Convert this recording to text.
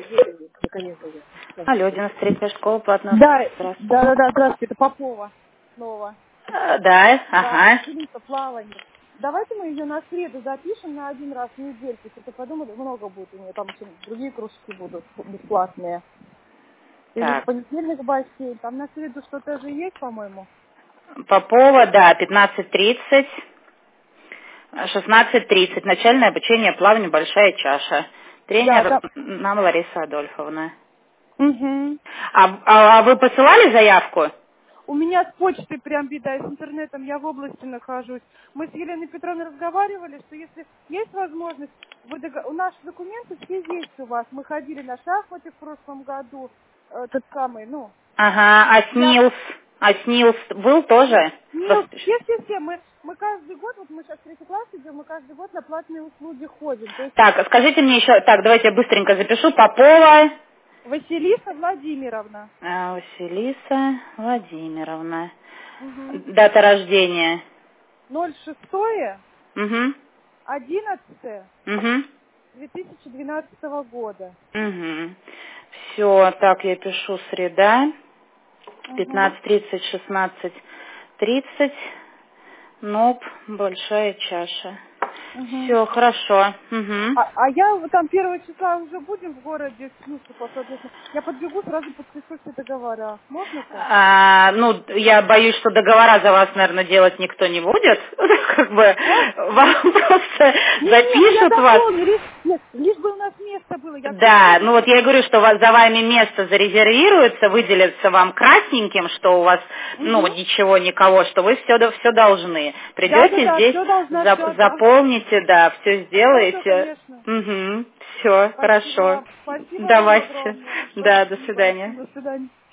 Наконец-то я. Алло, 93-я школа платного. Да, Здравствуйте. здравствуйте, это Попова снова. Да, Да, ага. ученица плавания. Давайте мы ее на среду запишем на один раз в недельку. Что-то подумали, много будет у нее, там еще другие кружки будут бесплатные. Или в Так, понедельник бассейн. Там на среду что-то же есть, по-моему. Попова, да, 15:30, 16:30. Начальное обучение плаванию «Большая чаша». Да, Тренер там. нам Лариса Адольфовна. Угу. А вы посылали заявку? У меня с почтой прям беда, и с интернетом, я в области нахожусь. Мы с Еленой Петровной разговаривали, что если есть возможность, наши документы все есть у вас. Мы ходили на шахматы в прошлом году, тот самый, ну, Ага, я... А СНИЛС был тоже? Нет, все, мы каждый год, вот мы сейчас в третий класс идем, мы каждый год на платные услуги ходим. То есть Так, скажите мне еще, так, давайте я быстренько запишу. Попова Василиса Владимировна. Василиса Владимировна. Угу. Дата рождения. 06 Угу. 11 Угу. 2012 года. Угу. Все, так я пишу среда. Угу. 15:30, 16:30. НОП, большая чаша. Угу. Все, хорошо. Угу. А я вот там 1 числа уже будем в городе, ну, что, соответственно, я подбегу, сразу подпишу все договора. Можно так? Ну, я боюсь, что договора за вас, наверное, делать никто не будет. Как бы А? вам просто Не, ну я запишут вас. дополню, лишь бы у нас место было, я все Да, ну буду. вот я и говорю, что за вами место зарезервируется, выделится вам красненьким, что у вас, ну, Угу. ничего, никого, что вы все должны. Придете Да, здесь, все должна, все отдам. заполните, да, все Хорошо, сделаете. конечно. Угу, все, Спасибо хорошо. вам. Спасибо вам Давайте. огромное. Да, до Спасибо. свидания. До свидания.